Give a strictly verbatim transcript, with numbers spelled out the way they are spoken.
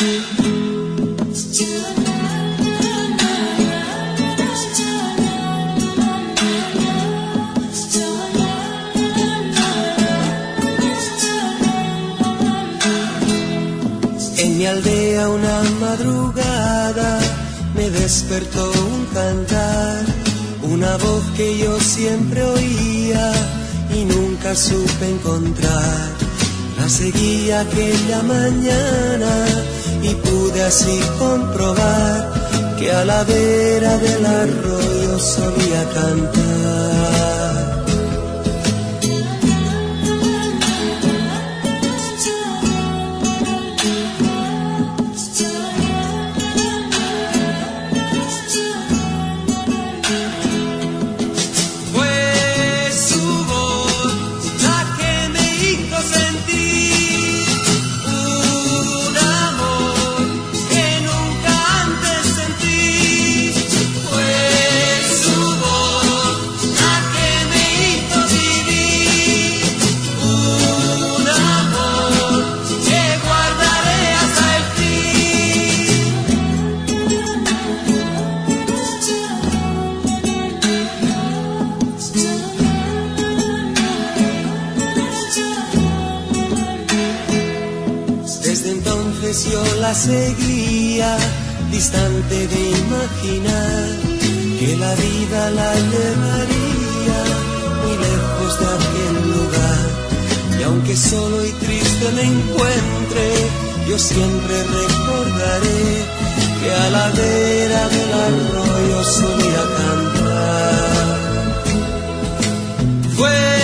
En mi aldea una madrugada me despertó un cantar, una voz que yo siempre oía y nunca supe encontrar. La seguí aquella mañana y pude así comprobar que a la vera del arroyo solía cantar. Yo la seguía, distante de imaginar que la vida la llevaría muy lejos de aquel lugar. Y aunque solo y triste me encuentre, yo siempre recordaré que a la vera del arroyo solía cantar. Fue